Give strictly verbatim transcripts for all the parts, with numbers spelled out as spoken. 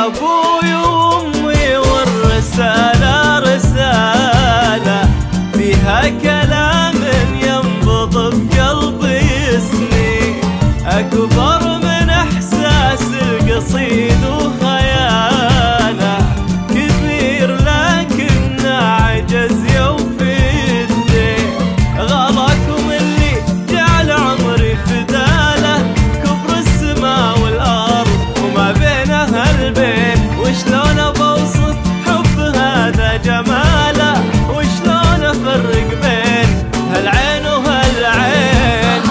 ابوي وامي والرسالة رسالة فيها كلام ينبض بقلبي يسني، اكبر من احساس القصيد وخياله، كبير لكن عجز يوفي الدين، غلاكم اللي جعل عمري فداله، كبر السماء والارض وما بينها البين، وشلون بوصف حب هذا جماله، وشلون افرق بين هالعين وهالعين،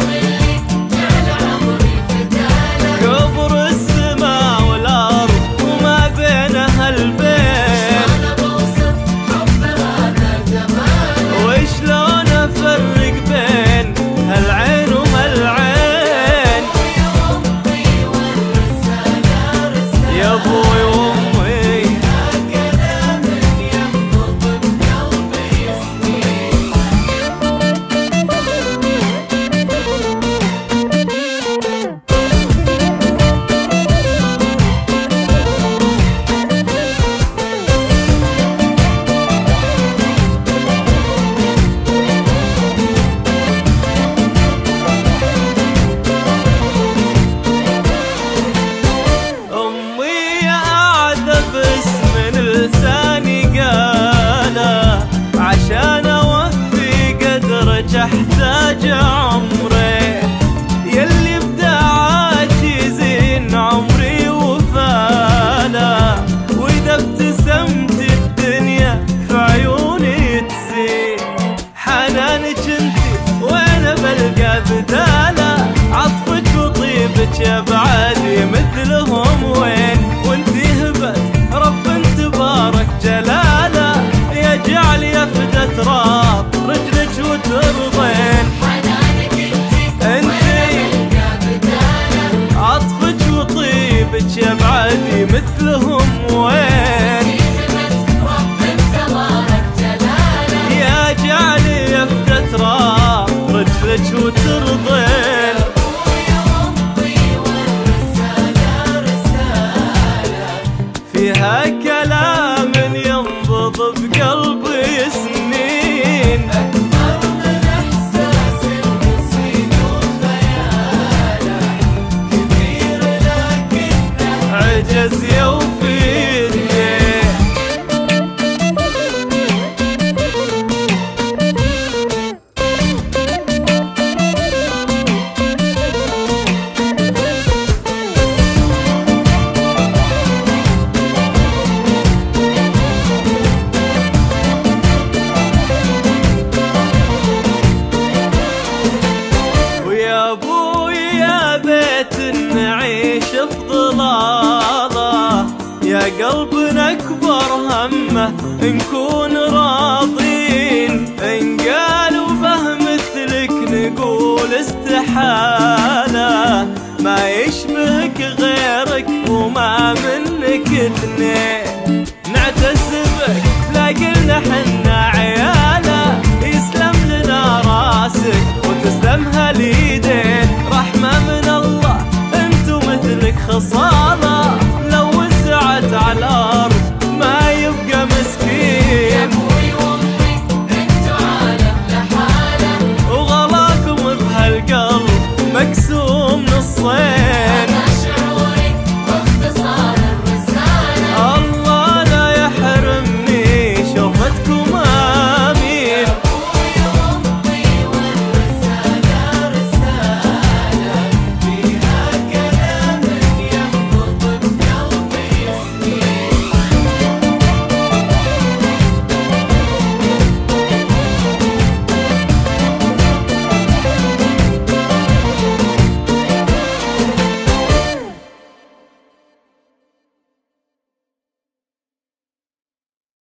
كبر السماء والارض وما بينها البين، وشلون افرق بين هالعين وهالعين، يا ابوي وامي كلام ينبض بقلبي يسني. لساني قاله عشان اوفي قدرك احتاج عمري، يلي بداعات يزين عمري وفاله، واذا ابتسمت الدنيا في عيوني تزين، حنانك انتي وين بلقى بداله، عطفك وطيبك يا بعدي مثلهم وين، وانتي هبت رب تبارك جلاله، يجعل يفدى تراب رجلك وترضين، حنانك انتي انتي عطفك وطيبك يا بعدي مثلهم وين، رب تبارك جلاله، يجعل يفدى تراب رجلك وترضين، فيها كلام ينبض بقلبي سنين، أكبر من إحساس القصيد وخياله، كبير لكنه عجز يوفي الدين. نعيش في ظلاله، يا قلبنا اكبر همه نكون راضين، ان قالوا به مثلك نقول استحاله، ما يشبهك غيرك وما منك اثنين، نعتز بك لا قلنا حنا